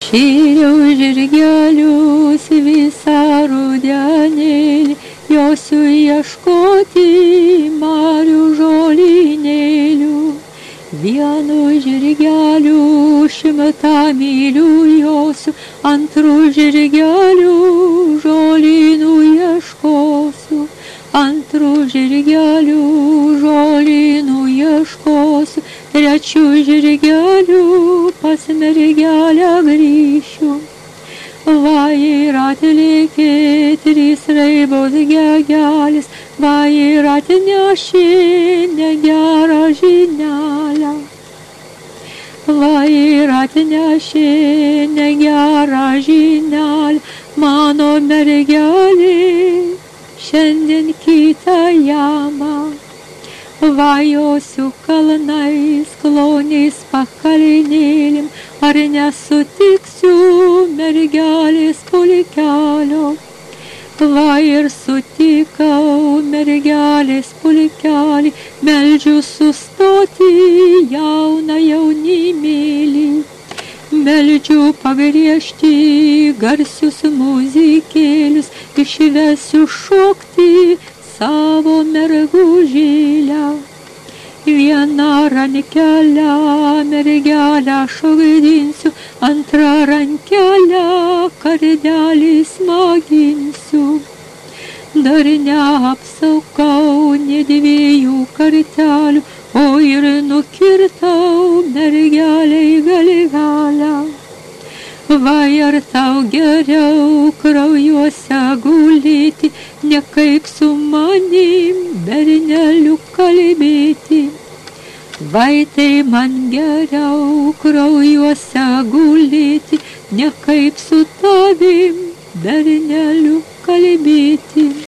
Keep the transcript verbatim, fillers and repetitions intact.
Šėriau žirgelius visą rudenėlį, josiu ieškoti marių žolynėlių. Vienu žirgeliu šimtą mylių josiu, antrų žirgelių žolynų ieškosiu. Antrų žirgelių žolynų ieškosiu, trečių žirgelių pas mergelę grįšiu. Va ir atlėkė trys raibos gegelis, va ir atnešė negerą žinelę. Va ir atnešė negerą žinelę, mano mergelė šiandien kitą jamą. Vajosiu kalnais, kloniais, pakalnėlim, ar nesutiksiu mergelės pulkelio. Va ir sutikau mergelės pulkelį, meldžiu sustoti jauną jaunimėlį. Meldžiu pagriežti garsius muzikėlius, išvesiu šokti savo mergužėlę. Vieną rankelę mergelę šokdinsiu, antrą rankelę kardelį smaginsiu. Dar neapsaukau nė dviejų kartelių, o ir nukirtau mergeliai galvelę. Va ir tau geriau kraujuose gulėti, ne kaip su manim berneliu kalbėti. Vai tai man geriau kraujuose gulėti, ne kaip su tavim berneliu kalbėti.